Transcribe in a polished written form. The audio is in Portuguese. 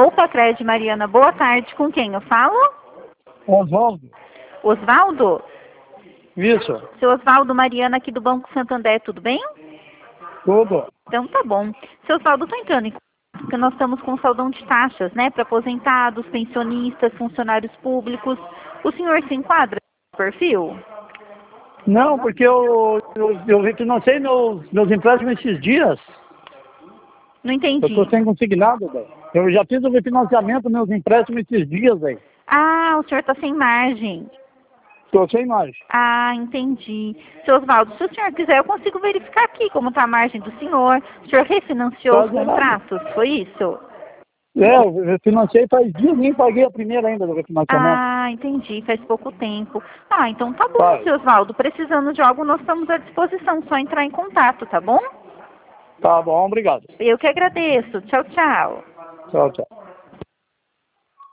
Poupa Cred, Mariana, boa tarde. Com quem eu falo? Oswaldo. Osvaldo? Isso. Seu Osvaldo, Mariana aqui do Banco Santander, tudo bem? Tudo. Então tá bom. Seu Osvaldo, estou entrando em contato porque nós estamos com saldão de taxas, né, para aposentados, pensionistas, funcionários públicos. O senhor se enquadra no perfil? Não, porque eu refinancei meus empréstimos esses dias. Não Eu entendi. estou sem consignado, velho. Eu já fiz o refinanciamento dos meus empréstimos esses dias, velho. Ah, o senhor está sem margem. Estou sem mais. Ah, entendi. Seu Osvaldo, se o senhor quiser, eu consigo verificar aqui como está a margem do senhor. O senhor refinanciou Tá os zerado. contratos, foi isso? Eu refinanciei faz dias, nem paguei a primeira ainda do refinanciamento. Ah, entendi, faz pouco tempo. Ah, então tá bom, Faz. seu Osvaldo. Precisando de algo, nós estamos à disposição, só entrar em contato, tá bom? Tá bom, obrigado. Eu que agradeço. Tchau, tchau. Tchau, tchau.